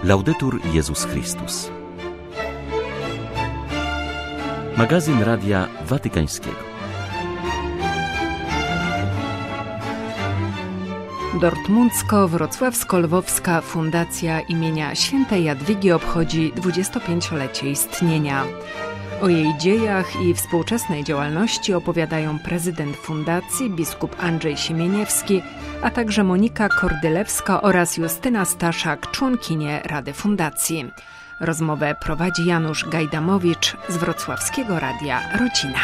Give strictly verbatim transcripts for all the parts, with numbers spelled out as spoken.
Laudetur Jezus Chrystus. Magazyn Radia Watykańskiego. Dortmundzko-Wrocławsko-Lwowska Fundacja imienia Świętej Jadwigi obchodzi dwudziestopięciolecie istnienia. O jej dziejach i współczesnej działalności opowiadają prezydent fundacji, biskup Andrzej Siemieniewski, a także Monika Kordylewska oraz Justyna Staszak, członkinie Rady Fundacji. Rozmowę prowadzi Janusz Gajdamowicz z wrocławskiego Radia Rodzina.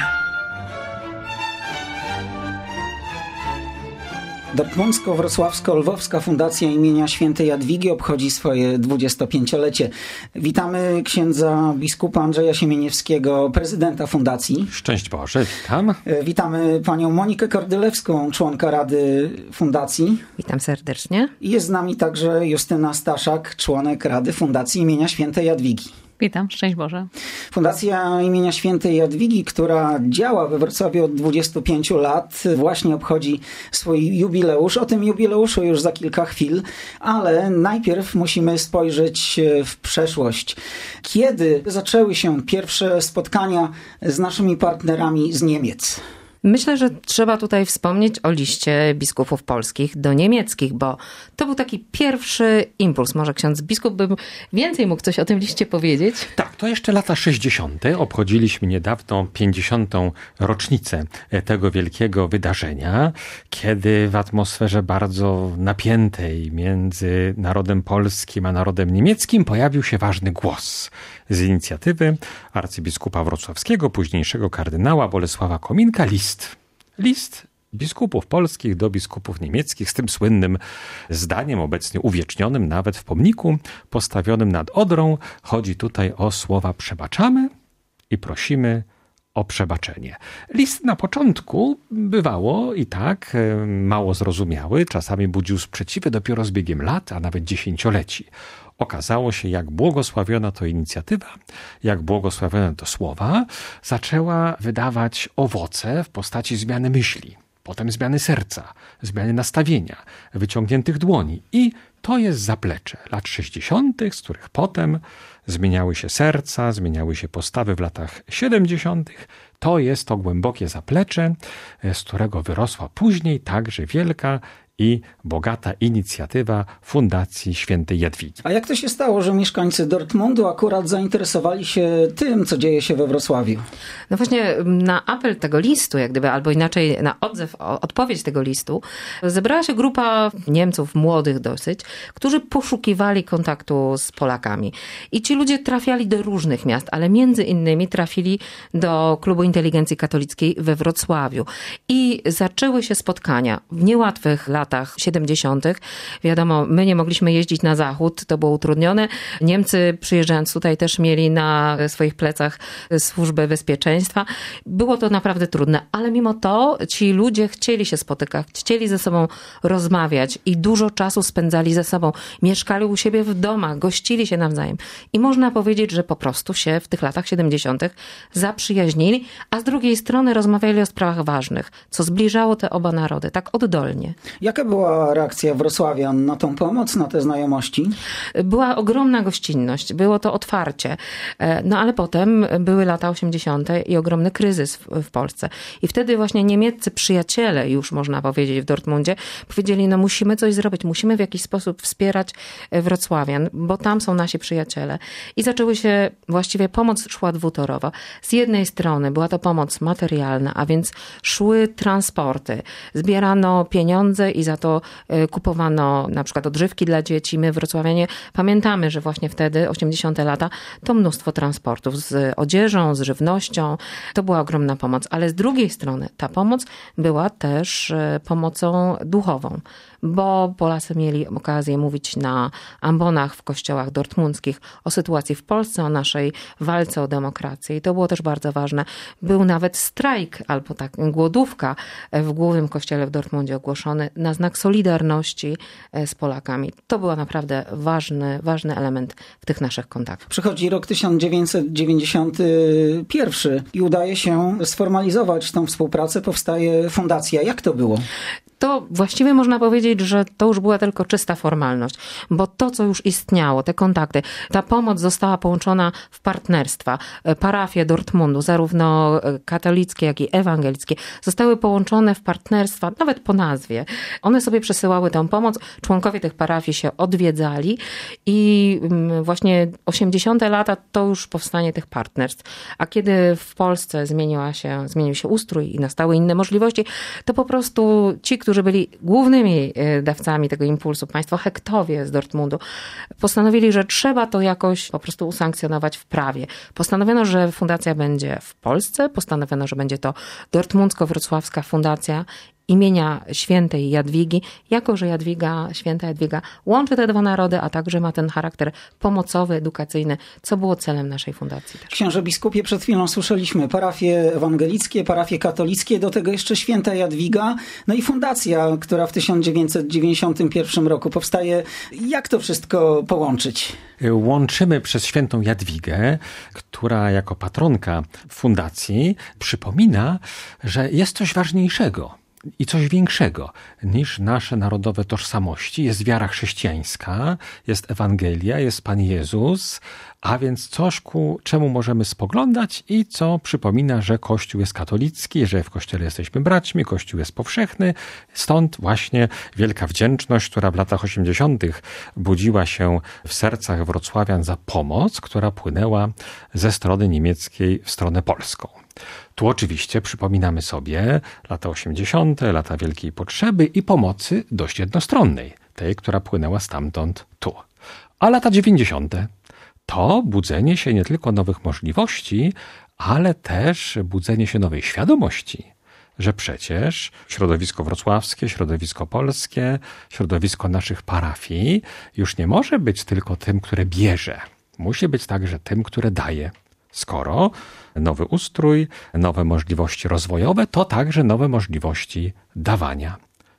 Dortmundzko-Wrocławsko-Lwowska Fundacja imienia Świętej Jadwigi obchodzi swoje dwudziestopięciolecie. Witamy księdza biskupa Andrzeja Siemieniewskiego, prezydenta fundacji. Szczęść Boże, witam. Witamy panią Monikę Kordylewską, członka Rady Fundacji. Witam serdecznie. I jest z nami także Justyna Staszak, członek Rady Fundacji imienia Świętej Jadwigi. Witam, szczęść Boże. Fundacja imienia Świętej Jadwigi, która działa we Wrocławiu od dwudziestu pięciu lat, właśnie obchodzi swój jubileusz. O tym jubileuszu już za kilka chwil, ale najpierw musimy spojrzeć w przeszłość. Kiedy zaczęły się pierwsze spotkania z naszymi partnerami z Niemiec? Myślę, że trzeba tutaj wspomnieć o liście biskupów polskich do niemieckich, bo to był taki pierwszy impuls. Może ksiądz biskup by więcej mógł coś o tym liście powiedzieć? Tak, to jeszcze lata sześćdziesiąte. Obchodziliśmy niedawno pięćdziesiątą rocznicę tego wielkiego wydarzenia, kiedy w atmosferze bardzo napiętej między narodem polskim a narodem niemieckim pojawił się ważny głos z inicjatywy arcybiskupa wrocławskiego, późniejszego kardynała Bolesława Kominka, list. List biskupów polskich do biskupów niemieckich z tym słynnym zdaniem, obecnie uwiecznionym nawet w pomniku postawionym nad Odrą. Chodzi tutaj o słowa przebaczamy i prosimy o przebaczenie. List na początku bywało i tak mało zrozumiały, czasami budził sprzeciwy, dopiero z biegiem lat, a nawet dziesięcioleci. Okazało się, jak błogosławiona to inicjatywa, jak błogosławione to słowa, zaczęła wydawać owoce w postaci zmiany myśli, potem zmiany serca, zmiany nastawienia, wyciągniętych dłoni. I to jest zaplecze lat sześćdziesiątych, z których potem zmieniały się serca, zmieniały się postawy w latach siedemdziesiątych. To jest to głębokie zaplecze, z którego wyrosła później także wielka i bogata inicjatywa Fundacji Świętej Jadwigi. A jak to się stało, że mieszkańcy Dortmundu akurat zainteresowali się tym, co dzieje się we Wrocławiu? No właśnie na apel tego listu, jak gdyby, albo inaczej na odzew, odpowiedź tego listu, zebrała się grupa Niemców, młodych dosyć, którzy poszukiwali kontaktu z Polakami. I ci ludzie trafiali do różnych miast, ale między innymi trafili do Klubu Inteligencji Katolickiej we Wrocławiu. I zaczęły się spotkania w niełatwych latach siedemdziesiątych. Wiadomo, my nie mogliśmy jeździć na zachód, to było utrudnione. Niemcy przyjeżdżając tutaj też mieli na swoich plecach służbę bezpieczeństwa. Było to naprawdę trudne, ale mimo to ci ludzie chcieli się spotykać, chcieli ze sobą rozmawiać i dużo czasu spędzali ze sobą. Mieszkali u siebie w domach, gościli się nawzajem. I można powiedzieć, że po prostu się w tych latach siedemdziesiątych zaprzyjaźnili, a z drugiej strony rozmawiali o sprawach ważnych, co zbliżało te oba narody tak oddolnie. Jaka była reakcja wrocławian na tą pomoc, na te znajomości? Była ogromna gościnność, było to otwarcie. No ale potem były lata osiemdziesiąte i ogromny kryzys w, w Polsce. I wtedy właśnie niemieccy przyjaciele, już można powiedzieć w Dortmundzie, powiedzieli, no musimy coś zrobić, musimy w jakiś sposób wspierać wrocławian, bo tam są nasi przyjaciele. I zaczęły się, właściwie pomoc szła dwutorowo. Z jednej strony była to pomoc materialna, a więc szły transporty, zbierano pieniądze i za to kupowano na przykład odżywki dla dzieci. My wrocławianie pamiętamy, że właśnie wtedy, osiemdziesiąte lata, to mnóstwo transportów z odzieżą, z żywnością. To była ogromna pomoc, ale z drugiej strony ta pomoc była też pomocą duchową, bo Polacy mieli okazję mówić na ambonach w kościołach dortmundzkich o sytuacji w Polsce, o naszej walce o demokrację. I to było też bardzo ważne. Był nawet strajk albo tak głodówka w głównym kościele w Dortmundzie ogłoszony na znak solidarności z Polakami. To był naprawdę ważny, ważny element w tych naszych kontaktach. Przychodzi rok tysiąc dziewięćset dziewięćdziesiąty pierwszy i udaje się sformalizować tą współpracę, powstaje fundacja. Jak to było? To właściwie można powiedzieć, że to już była tylko czysta formalność, bo to, co już istniało, te kontakty, ta pomoc została połączona w partnerstwa. Parafie Dortmundu, zarówno katolickie, jak i ewangelickie, zostały połączone w partnerstwa, nawet po nazwie. One sobie przesyłały tę pomoc, członkowie tych parafii się odwiedzali i właśnie osiemdziesiąte lata to już powstanie tych partnerstw. A kiedy w Polsce zmieniła się, zmienił się ustrój i nastały inne możliwości, to po prostu ci, którzy byli głównymi dawcami tego impulsu, państwo hektowie z Dortmundu, postanowili, że trzeba to jakoś po prostu usankcjonować w prawie. Postanowiono, że fundacja będzie w Polsce, postanowiono, że będzie to Dortmundsko-Wrocławska Fundacja imienia świętej Jadwigi, jako że Jadwiga, święta Jadwiga łączy te dwa narody, a także ma ten charakter pomocowy, edukacyjny, co było celem naszej fundacji. Księże biskupie, przed chwilą słyszeliśmy parafie ewangelickie, parafie katolickie, do tego jeszcze święta Jadwiga, no i fundacja, która w tysiąc dziewięćset dziewięćdziesiątym pierwszym roku powstaje. Jak to wszystko połączyć? Łączymy przez świętą Jadwigę, która jako patronka fundacji przypomina, że jest coś ważniejszego i coś większego niż nasze narodowe tożsamości. Jest wiara chrześcijańska, jest Ewangelia, jest Pan Jezus, a więc coś, ku czemu możemy spoglądać i co przypomina, że Kościół jest katolicki, że w Kościele jesteśmy braćmi, Kościół jest powszechny. Stąd właśnie wielka wdzięczność, która w latach osiemdziesiątych budziła się w sercach wrocławian za pomoc, która płynęła ze strony niemieckiej w stronę polską. Tu oczywiście przypominamy sobie lata osiemdziesiąte, lata wielkiej potrzeby i pomocy dość jednostronnej, tej, która płynęła stamtąd tu. A lata dziewięćdziesiąte to budzenie się nie tylko nowych możliwości, ale też budzenie się nowej świadomości, że przecież środowisko wrocławskie, środowisko polskie, środowisko naszych parafii już nie może być tylko tym, które bierze. Musi być także tym, które daje. Skoro nowy ustrój, nowe możliwości rozwojowe, to także nowe możliwości dawania.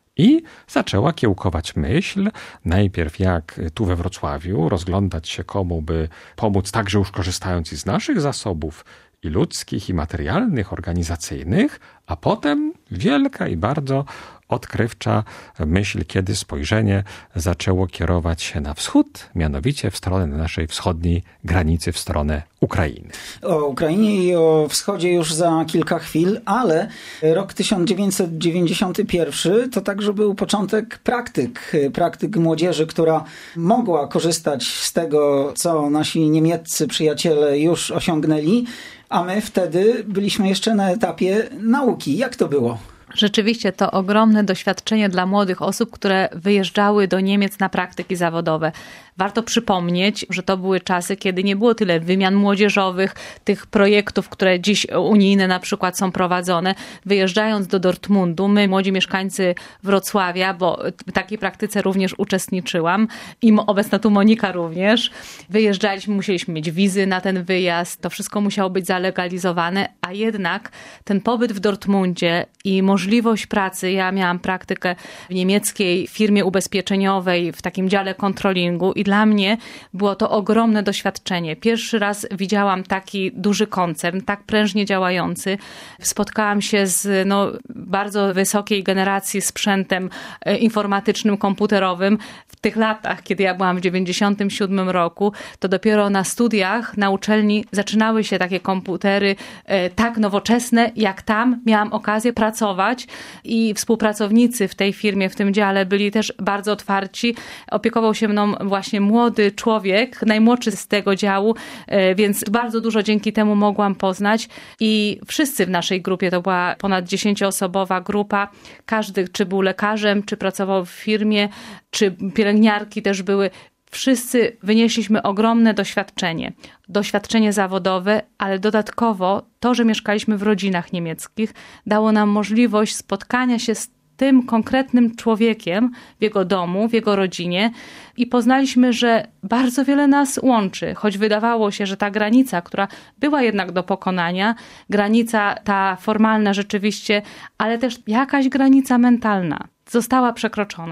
I zaczęła kiełkować myśl, najpierw jak tu we Wrocławiu rozglądać się, komu by pomóc, także już korzystając i z naszych zasobów i ludzkich, i materialnych, organizacyjnych, a potem wielka i bardzo odkrywcza myśl, kiedy spojrzenie zaczęło kierować się na wschód, mianowicie w stronę naszej wschodniej granicy, w stronę Ukrainy. O Ukrainie i o wschodzie już za kilka chwil, ale rok tysiąc dziewięćset dziewięćdziesiąty pierwszy to także był początek praktyk, praktyk młodzieży, która mogła korzystać z tego, co nasi niemieccy przyjaciele już osiągnęli, a my wtedy byliśmy jeszcze na etapie nauki. Jak to było? Rzeczywiście to ogromne doświadczenie dla młodych osób, które wyjeżdżały do Niemiec na praktyki zawodowe. Warto przypomnieć, że to były czasy, kiedy nie było tyle wymian młodzieżowych, tych projektów, które dziś unijne na przykład są prowadzone. Wyjeżdżając do Dortmundu, my, młodzi mieszkańcy Wrocławia, bo w takiej praktyce również uczestniczyłam i obecna tu Monika również, wyjeżdżaliśmy, musieliśmy mieć wizy na ten wyjazd, to wszystko musiało być zalegalizowane, a jednak ten pobyt w Dortmundzie i możliwość pracy, ja miałam praktykę w niemieckiej firmie ubezpieczeniowej w takim dziale kontrolingu i dla mnie było to ogromne doświadczenie. Pierwszy raz widziałam taki duży koncern, tak prężnie działający. Spotkałam się z no, bardzo wysokiej generacji sprzętem informatycznym, komputerowym. W tych latach, kiedy ja byłam w dziewięćdziesiątym siódmym roku, to dopiero na studiach, na uczelni zaczynały się takie komputery tak nowoczesne, jak tam miałam okazję pracować i współpracownicy w tej firmie, w tym dziale byli też bardzo otwarci. Opiekował się mną właśnie młody człowiek, najmłodszy z tego działu, więc bardzo dużo dzięki temu mogłam poznać i wszyscy w naszej grupie, to była ponad dziesięcioosobowa grupa, każdy czy był lekarzem, czy pracował w firmie, czy pielęgniarki też były, wszyscy wynieśliśmy ogromne doświadczenie. Doświadczenie zawodowe, ale dodatkowo to, że mieszkaliśmy w rodzinach niemieckich, dało nam możliwość spotkania się z tym konkretnym człowiekiem w jego domu, w jego rodzinie i poznaliśmy, że bardzo wiele nas łączy, choć wydawało się, że ta granica, która była jednak do pokonania, granica ta formalna rzeczywiście, ale też jakaś granica mentalna została przekroczona.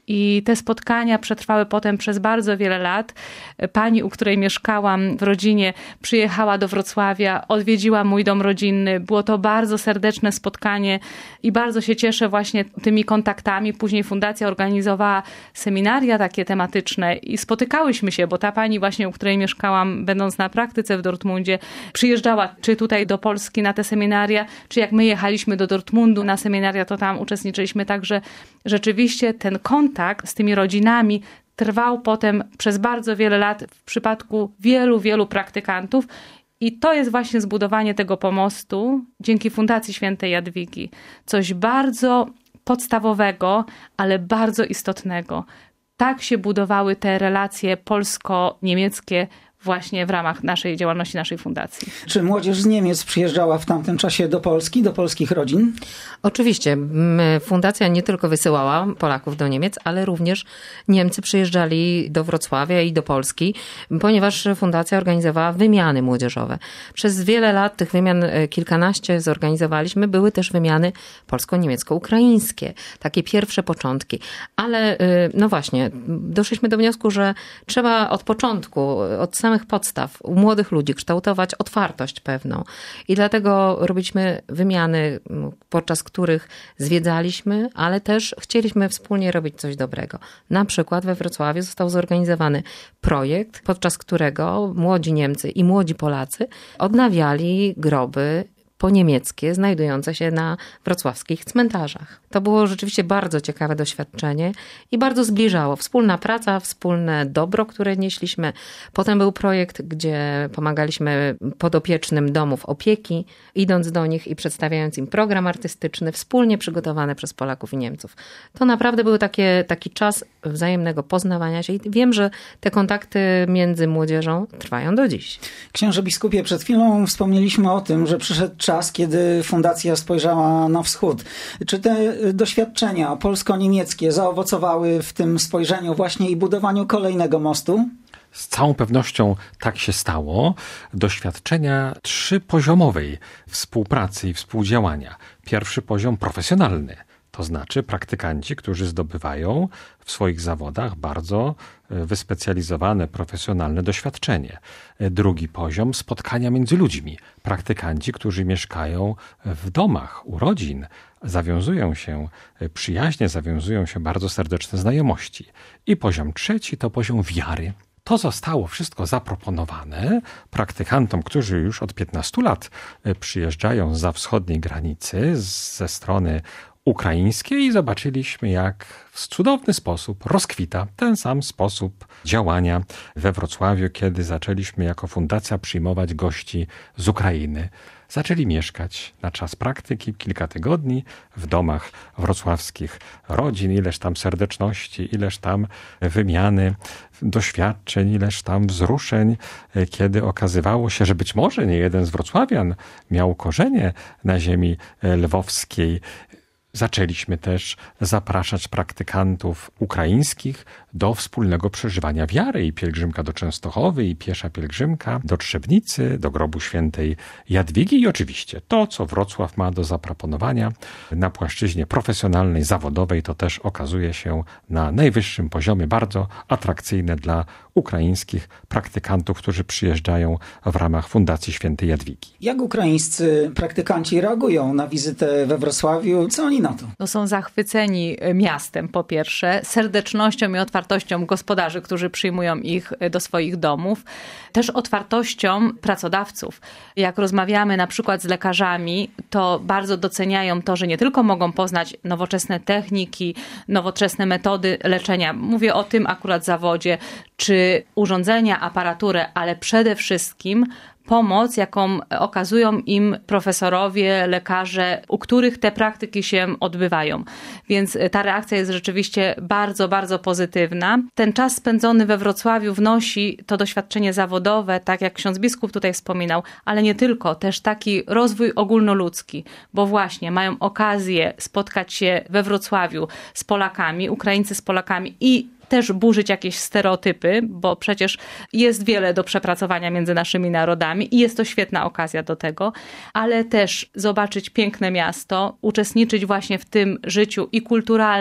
I te spotkania przetrwały potem przez bardzo wiele lat. Pani, u której mieszkałam w rodzinie, przyjechała do Wrocławia, odwiedziła mój dom rodzinny. Było to bardzo serdeczne spotkanie i bardzo się cieszę właśnie tymi kontaktami. Później fundacja organizowała seminaria takie tematyczne i spotykałyśmy się, bo ta pani właśnie, u której mieszkałam, będąc na praktyce w Dortmundzie, przyjeżdżała czy tutaj do Polski na te seminaria, czy jak my jechaliśmy do Dortmundu na seminaria, to tam uczestniczyliśmy. Także rzeczywiście ten kontakt z tymi rodzinami trwał potem przez bardzo wiele lat w przypadku wielu, wielu praktykantów. I to jest właśnie zbudowanie tego pomostu dzięki Fundacji Świętej Jadwigi. Coś bardzo podstawowego, ale bardzo istotnego. Tak się budowały te relacje polsko-niemieckie właśnie w ramach naszej działalności, naszej fundacji. Czy młodzież z Niemiec przyjeżdżała w tamtym czasie do Polski, do polskich rodzin? Oczywiście. Fundacja nie tylko wysyłała Polaków do Niemiec, ale również Niemcy przyjeżdżali do Wrocławia i do Polski, ponieważ fundacja organizowała wymiany młodzieżowe. Przez wiele lat tych wymian, kilkanaście zorganizowaliśmy, były też wymiany polsko-niemiecko-ukraińskie. Takie pierwsze początki. Ale no właśnie, doszliśmy do wniosku, że trzeba od początku, od samego podstaw u młodych ludzi kształtować otwartość pewną. I dlatego robiliśmy wymiany, podczas których zwiedzaliśmy, ale też chcieliśmy wspólnie robić coś dobrego. Na przykład we Wrocławiu został zorganizowany projekt, podczas którego młodzi Niemcy i młodzi Polacy odnawiali groby poniemieckie znajdujące się na wrocławskich cmentarzach. To było rzeczywiście bardzo ciekawe doświadczenie i bardzo zbliżało. Wspólna praca, wspólne dobro, które nieśliśmy. Potem był projekt, gdzie pomagaliśmy podopiecznym domów opieki, idąc do nich i przedstawiając im program artystyczny, wspólnie przygotowany przez Polaków i Niemców. To naprawdę był takie, taki czas wzajemnego poznawania się i wiem, że te kontakty między młodzieżą trwają do dziś. Księże biskupie, przed chwilą wspomnieliśmy o tym, że przyszedł czas, kiedy fundacja spojrzała na wschód. Czy te doświadczenia polsko-niemieckie zaowocowały w tym spojrzeniu właśnie i budowaniu kolejnego mostu? Z całą pewnością tak się stało. Doświadczenia trzypoziomowej współpracy i współdziałania. Pierwszy poziom profesjonalny. To znaczy praktykanci, którzy zdobywają w swoich zawodach bardzo wyspecjalizowane, profesjonalne doświadczenie. Drugi poziom spotkania między ludźmi. Praktykanci, którzy mieszkają w domach, u rodzin, zawiązują się przyjaźnie, zawiązują się bardzo serdeczne znajomości. I poziom trzeci to poziom wiary. To zostało wszystko zaproponowane praktykantom, którzy już od piętnastu lat przyjeżdżają zza wschodniej granicy, ze strony ukraińskiej i zobaczyliśmy, jak w cudowny sposób rozkwita ten sam sposób działania we Wrocławiu, kiedy zaczęliśmy jako fundacja przyjmować gości z Ukrainy. Zaczęli mieszkać na czas praktyki kilka tygodni w domach wrocławskich rodzin, ileż tam serdeczności, ileż tam wymiany doświadczeń, ileż tam wzruszeń, kiedy okazywało się, że być może nie jeden z wrocławian miał korzenie na ziemi lwowskiej. Zaczęliśmy też zapraszać praktykantów ukraińskich do wspólnego przeżywania wiary i pielgrzymka do Częstochowy i piesza pielgrzymka do Trzebnicy, do grobu świętej Jadwigi i oczywiście to, co Wrocław ma do zaproponowania na płaszczyźnie profesjonalnej, zawodowej, to też okazuje się na najwyższym poziomie bardzo atrakcyjne dla ukraińskich praktykantów, którzy przyjeżdżają w ramach Fundacji Świętej Jadwigi. Jak ukraińscy praktykanci reagują na wizytę we Wrocławiu? Co oni na to? No są zachwyceni miastem po pierwsze, serdecznością i otwartością gospodarzy, którzy przyjmują ich do swoich domów. Też otwartością pracodawców. Jak rozmawiamy na przykład z lekarzami, to bardzo doceniają to, że nie tylko mogą poznać nowoczesne techniki, nowoczesne metody leczenia. Mówię o tym akurat zawodzie, czy urządzenia, aparaturę, ale przede wszystkim pomoc, jaką okazują im profesorowie, lekarze, u których te praktyki się odbywają. Więc ta reakcja jest rzeczywiście bardzo, bardzo pozytywna. Ten czas spędzony we Wrocławiu wnosi to doświadczenie zawodowe, tak jak ksiądz biskup tutaj wspominał, ale nie tylko, też taki rozwój ogólnoludzki, bo właśnie mają okazję spotkać się we Wrocławiu z Polakami, Ukraińcy z Polakami i też burzyć jakieś stereotypy, bo przecież jest wiele do przepracowania między naszymi narodami i jest to świetna okazja do tego, ale też zobaczyć piękne miasto, uczestniczyć właśnie w tym życiu i kulturalnym,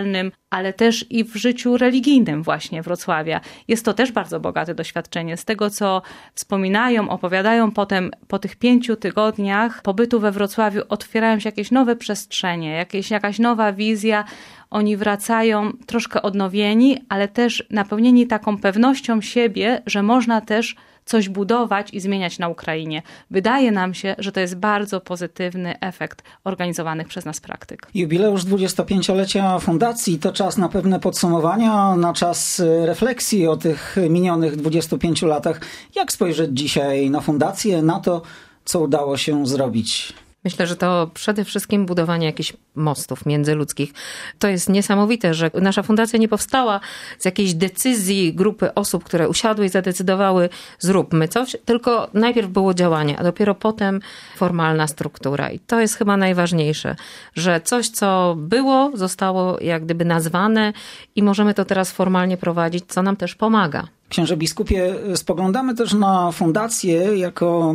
ale też i w życiu religijnym właśnie Wrocławia. Jest to też bardzo bogate doświadczenie. Z tego, co wspominają, opowiadają potem, po tych pięciu tygodniach pobytu we Wrocławiu otwierają się jakieś nowe przestrzenie, jakieś, jakaś nowa wizja. Oni wracają troszkę odnowieni, ale też napełnieni taką pewnością siebie, że można też coś budować i zmieniać na Ukrainie. Wydaje nam się, że to jest bardzo pozytywny efekt organizowanych przez nas praktyk. Jubileusz dwudziestopięciolecia fundacji to czas na pewne podsumowania, na czas refleksji o tych minionych dwudziestu pięciu latach. Jak spojrzeć dzisiaj na fundację, na to, co udało się zrobić? Myślę, że to przede wszystkim budowanie jakichś mostów międzyludzkich. To jest niesamowite, że nasza fundacja nie powstała z jakiejś decyzji grupy osób, które usiadły i zadecydowały, zróbmy coś, tylko najpierw było działanie, a dopiero potem formalna struktura. I to jest chyba najważniejsze, że coś, co było, zostało jak gdyby nazwane i możemy to teraz formalnie prowadzić, co nam też pomaga. Księże biskupie, spoglądamy też na fundację jako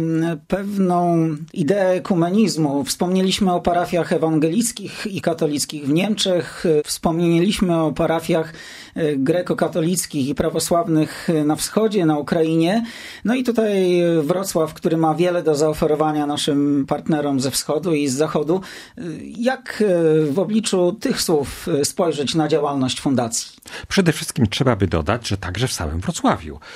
pewną ideę ekumenizmu. Wspomnieliśmy o parafiach ewangelickich i katolickich w Niemczech, wspomnieliśmy o parafiach grekokatolickich i prawosławnych na wschodzie, na Ukrainie. No i tutaj Wrocław, który ma wiele do zaoferowania naszym partnerom ze wschodu i z zachodu. Jak w obliczu tych słów spojrzeć na działalność fundacji? Przede wszystkim trzeba by dodać, że także w samym Wrocławiu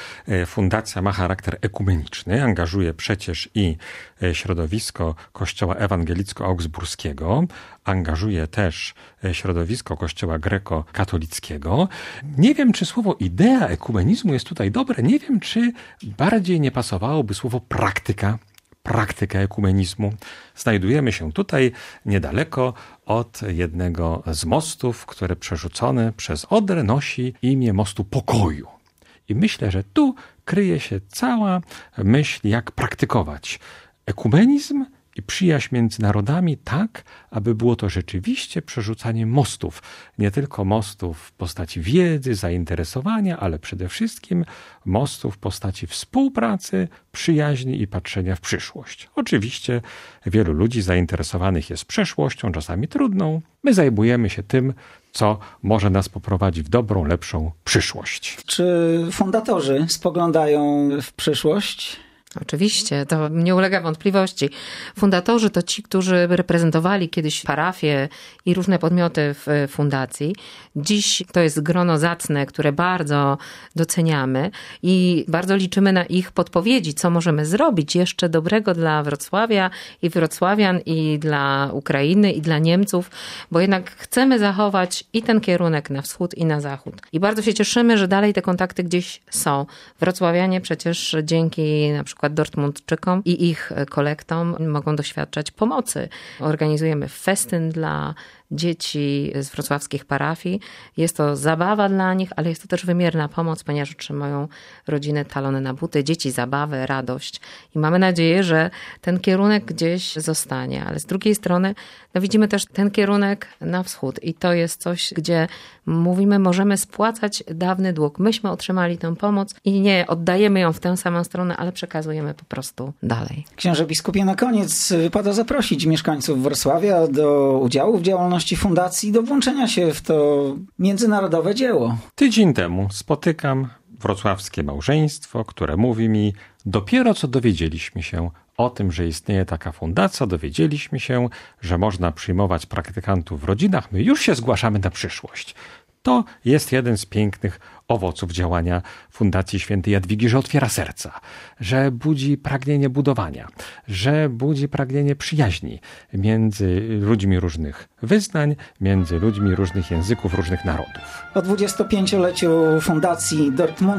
fundacja ma charakter ekumeniczny, angażuje przecież i środowisko Kościoła Ewangelicko-Augsburskiego, angażuje też środowisko Kościoła Greko-Katolickiego. Nie wiem, czy słowo idea ekumenizmu jest tutaj dobre, nie wiem, czy bardziej nie pasowałoby słowo praktyka, praktyka ekumenizmu. Znajdujemy się tutaj niedaleko od jednego z mostów, które przerzucone przez Odrę nosi imię mostu pokoju. I myślę, że tu kryje się cała myśl, jak praktykować ekumenizm i przyjaźń między narodami tak, aby było to rzeczywiście przerzucanie mostów. Nie tylko mostów w postaci wiedzy, zainteresowania, ale przede wszystkim mostów w postaci współpracy, przyjaźni i patrzenia w przyszłość. Oczywiście wielu ludzi zainteresowanych jest przeszłością, czasami trudną. My zajmujemy się tym, co może nas poprowadzić w dobrą, lepszą przyszłość. Czy fundatorzy spoglądają w przyszłość? Oczywiście, to nie ulega wątpliwości. Fundatorzy to ci, którzy reprezentowali kiedyś parafie i różne podmioty w fundacji. Dziś to jest grono zacne, które bardzo doceniamy i bardzo liczymy na ich podpowiedzi, co możemy zrobić jeszcze dobrego dla Wrocławia i wrocławian, i dla Ukrainy, i dla Niemców, bo jednak chcemy zachować i ten kierunek na wschód, i na zachód. I bardzo się cieszymy, że dalej te kontakty gdzieś są. Wrocławianie przecież dzięki na przykład Dortmundczykom i ich kolektom mogą doświadczać pomocy. Organizujemy festyn dla dzieci z wrocławskich parafii. Jest to zabawa dla nich, ale jest to też wymierna pomoc, ponieważ otrzymają rodziny talony na buty, dzieci zabawę, radość. I mamy nadzieję, że ten kierunek gdzieś zostanie. Ale z drugiej strony no widzimy też ten kierunek na wschód i to jest coś, gdzie mówimy, możemy spłacać dawny dług. Myśmy otrzymali tę pomoc i nie oddajemy ją w tę samą stronę, ale przekazujemy po prostu dalej. Księże biskupie, na koniec wypada zaprosić mieszkańców Wrocławia do udziału w działalności fundacji, do włączenia się w to międzynarodowe dzieło. Tydzień temu spotykam wrocławskie małżeństwo, które mówi mi, dopiero co dowiedzieliśmy się o tym, że istnieje taka fundacja, dowiedzieliśmy się, że można przyjmować praktykantów w rodzinach, my już się zgłaszamy na przyszłość. To jest jeden z pięknych owoców działania Fundacji Świętej Jadwigi, że otwiera serca, że budzi pragnienie budowania, że budzi pragnienie przyjaźni między ludźmi różnych wyznań, między ludźmi różnych języków, różnych narodów. O dwudziestopięcioleciu Fundacji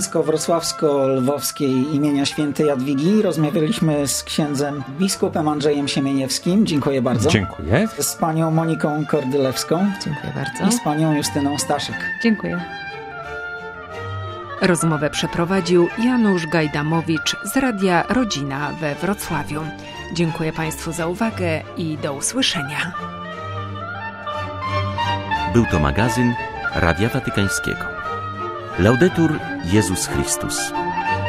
Dortmundsko-Wrocławsko-Lwowskiej imienia Świętej Jadwigi rozmawialiśmy z księdzem biskupem Andrzejem Siemieniewskim. Dziękuję bardzo. Dziękuję. Z panią Moniką Kordylewską. Dziękuję bardzo. I z panią Justyną Staszek. Dziękuję. Rozmowę przeprowadził Janusz Gajdamowicz z Radia Rodzina we Wrocławiu. Dziękuję Państwu za uwagę i do usłyszenia. Był to magazyn Radia Watykańskiego. Laudetur Jezus Chrystus.